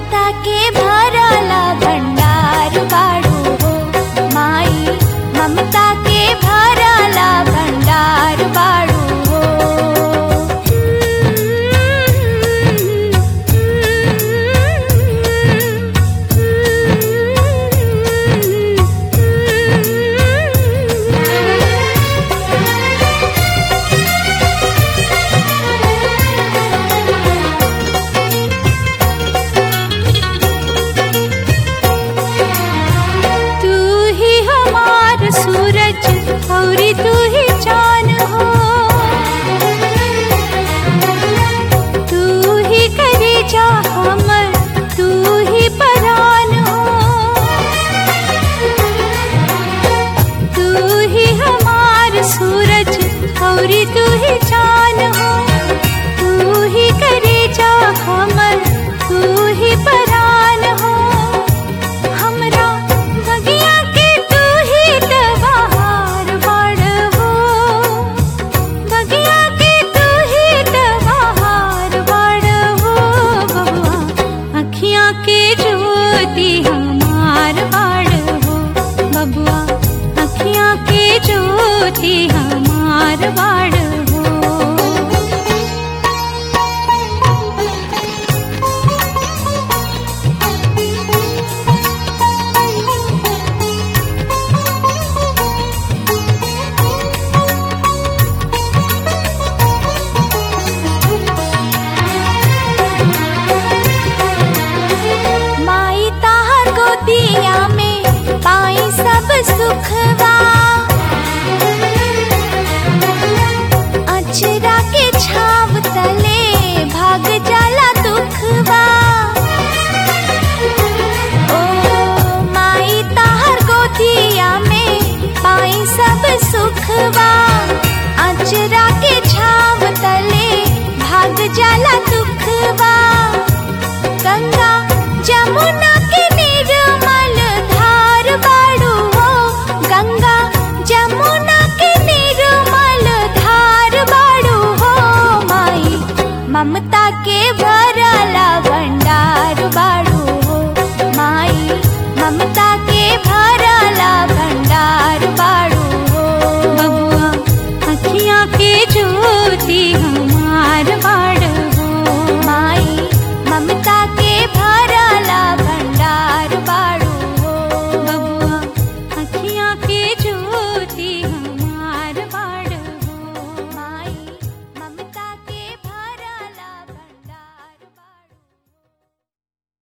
ममता के भरला भंडार बाड़ू हो माई, ममता के भरला भंडार बाड़ू हो। सूरज औरी तू ही चान हो, तू ही करे जा हमर, तू ही परान हो। तू ही हमार सूरज औरी तू ही चान हो, तू ही करे जा हमर, तू ही परान हो। हमरा बगिया के तू ही बहार बाड़ हो, बगिया के तू ही बहार बाड़ हो। बबुआ अखियाँ के ज्योति हमार बाड़ हो, बबुआ अखियाँ के ज्योति हमार बाड़ हो। माई ताहर गोदिया में पाई सब सुखवा, अचरा के छाव तले भाग जाला दुखवा। ओ माई ताहर गोदिया में पाई सब सुखवा, अचरा के छाव तले भाग जाला दुखवा। गंगा जमुना